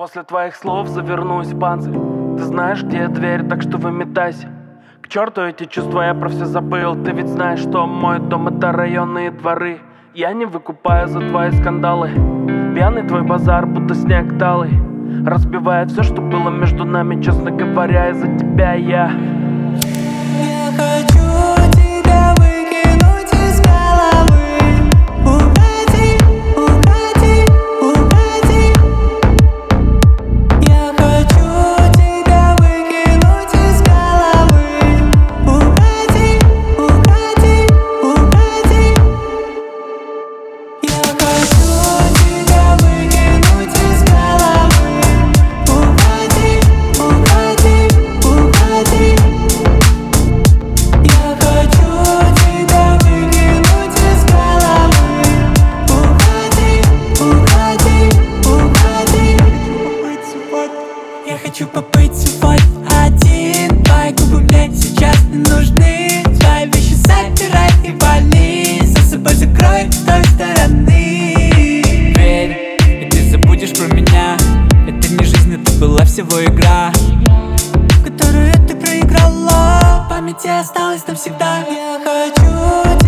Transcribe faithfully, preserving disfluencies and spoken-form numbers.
После твоих слов завернусь в панцирь. Ты знаешь, где дверь, так что выметайся. К черту эти чувства, я про все забыл. Ты ведь знаешь, что мой дом — это районные дворы. Я не выкупаю за твои скандалы. Пьяный твой базар, будто снег талый, разбивает все, что было между нами. Честно говоря, из-за тебя я Я хочу тебя выкинуть из головы. Уходи, уходи, уходи. Я хочу тебя выкинуть из головы. Уходи, уходи, уходи. Я хочу тебя выкинуть из головы. Уходи, уходи, уходи. Я хочу тебя выкинуть из головы. Уходи, уходи, уходи. Я хочу побыть свой один. Твои губы мне сейчас не нужны. Твои вещи собирай и вали. За собой закрой с той стороны. Верь, и ты забудешь про меня. Это не жизнь, это была всего игра, которую ты проиграла. В памяти осталась навсегда. Я хочу